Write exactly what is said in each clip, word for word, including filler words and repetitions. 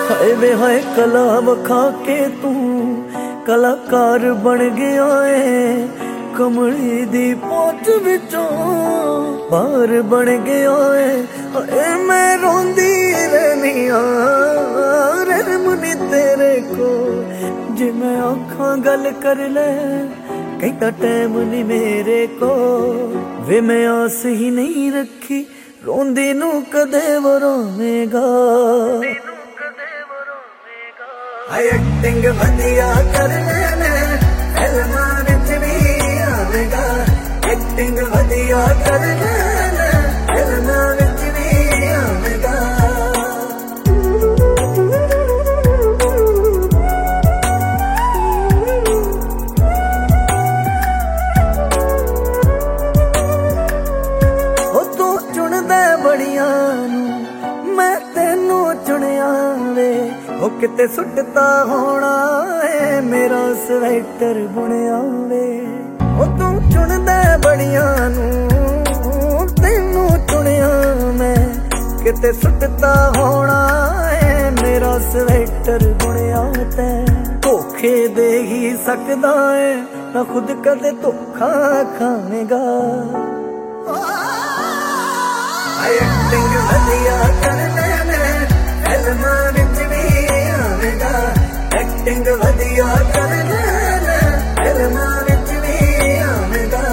हाय वे हाय कला वखा के तू कलाकार बन गया है। कमली दी पहुंच विचों बाहर बन गया है। हाय मैं रोंदी रहनी रहमनी तेरे को। जे मैं आखां गल कर ले कहता टाइम नहीं मेरे को। वे मैं आस ही नहीं रखी रोंदी नू कदे वरोवेगा। हाय एक्टिंग वधिया कर ले फिल्मां विच भी आवेगा। एक्टिंग वधिया कर ले फिल्मां विच भी आवेगा। मैं तेनू चुनिया वे ओ किते सुटता होना है मेरा स्वेटर बुनिया वे। ओ तू चुनदा बड़िया नू तेनू चुनिया मैं किते सुटता होना है मेरा स्वेटर बुनिया ते। धोखे दे ही सकदा है ना खुद कदे धोखा खावेगा। एक्टिंग वधिया कर ले फिल्मां विच भी आवेगा। एक्टिंग वधिया कर ले फिल्मां विच भी आवेगा।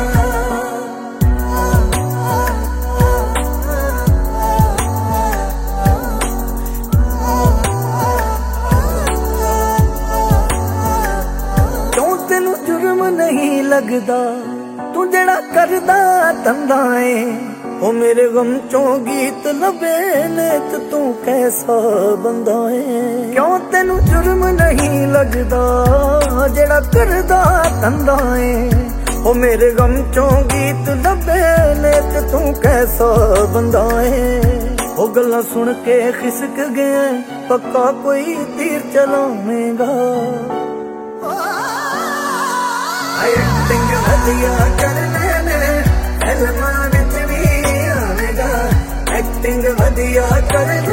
क्यों तेनू जुर्म नहीं लगदा तू जेड़ा करदा धंधा है। ओ मेरे गम चों गीत लबे ने ते तू कैसा बंदा है। क्यों तेनू जुर्म नहीं लगदा जेड़ा करदा धंधा है। ओ मेरे गम चों गीत लबे ने ते तू कैसा बंदा है। ओ गल्लां सुन के खिसक गया पक्का कोई तीर चलावेगा। एक्टिंग वधिया कर ले फिल्मां विच भी आवेगा। एक्टिंग वधिया कर